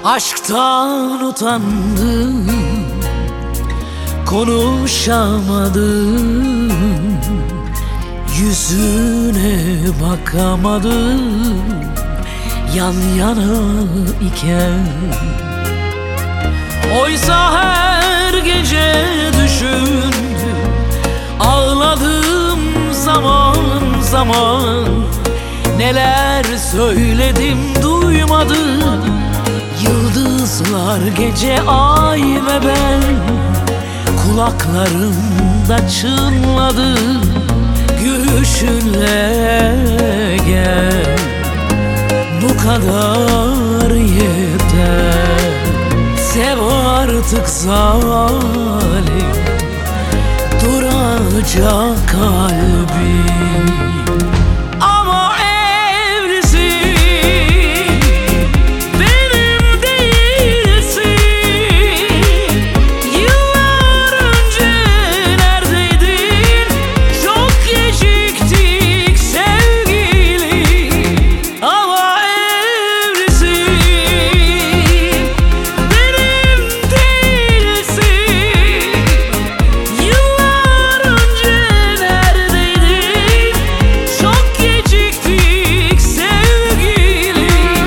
Aşktan utandım, konuşamadım, yüzüne bakamadım yan yana iken. Oysa her gece düşündüm, ağladım zaman zaman. Neler söyledim duymadım, yıldızlar, gece, ay ve ben. Kulaklarımda çınladı, gülüşünle gel. Bu kadar yeter, sev artık zalim, duracak kalbim. Ama evlisin, benim değilsin. Yıllar önce neredeydin? Çok geciktik sevgilim. Ama evlisin, benim değilsin. Yıllar önce neredeydin? Çok geciktik sevgilim.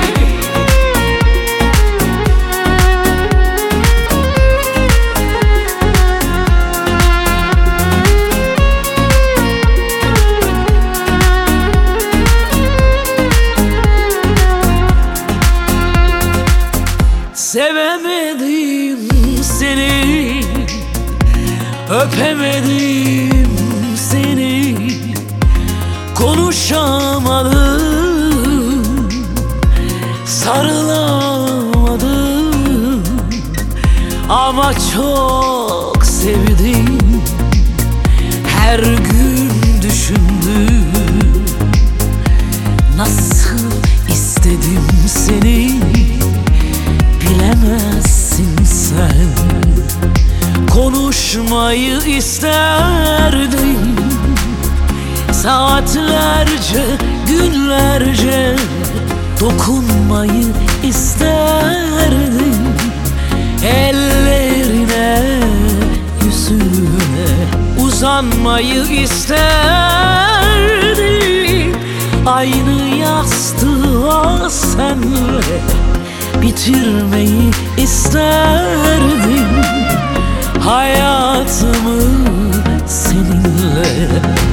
Sevemedim seni, öpemedim seni, konuşamadım, sarılamadım. Ama çok sevdim, her gün düşündüm. Nasıl istedim seni, bilemezsin sen. Konuşmayı isterdim, saatlerce, günlerce. Dokunmayı isterdim, ellerine, yüzüne uzanmayı isterdim. Aynı yastığa senle bitirmeyi isterdim. Hayatımı seninle